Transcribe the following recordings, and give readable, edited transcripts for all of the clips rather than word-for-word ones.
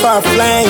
fire flame.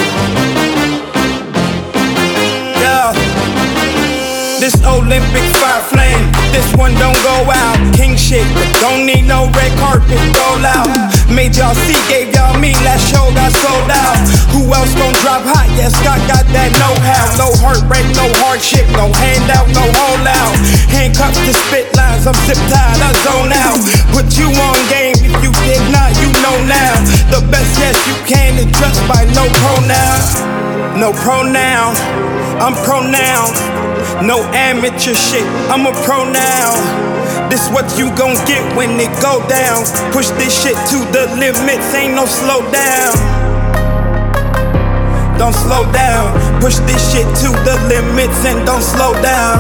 Yeah. This Olympic fire flame, this one don't go out. King shit, but don't need no red carpet, roll out. Made y'all see, gave y'all me, last show got sold out. Who else gon' drop hot? Yeah, Scott got that know-how. No heartbreak, no hardship, no handout, no holdout. Handcuffs to spit lines, I'm zip tied, I zone out. Put you on game, if you did not, you know now. The best yes you can is trust by no pronoun. No pronoun, I'm pronoun. No amateur shit, I'm a pro now. This what you gon' get when it go down. Push this shit to the limits, ain't no slow down. Don't slow down. Push this shit to the limits and don't slow down.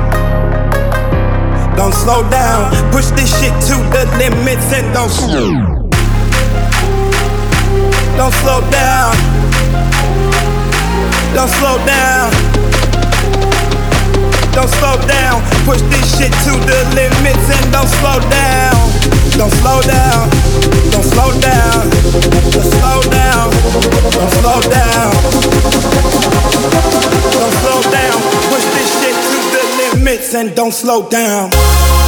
Don't slow down. Push this shit to the limits and don't slow down. Don't slow down. Don't slow down. Don't slow down, push this shit to the limits and don't slow down. Don't slow down, don't slow down, don't slow down, don't slow down. Don't slow down, push this shit to the limits and don't slow down.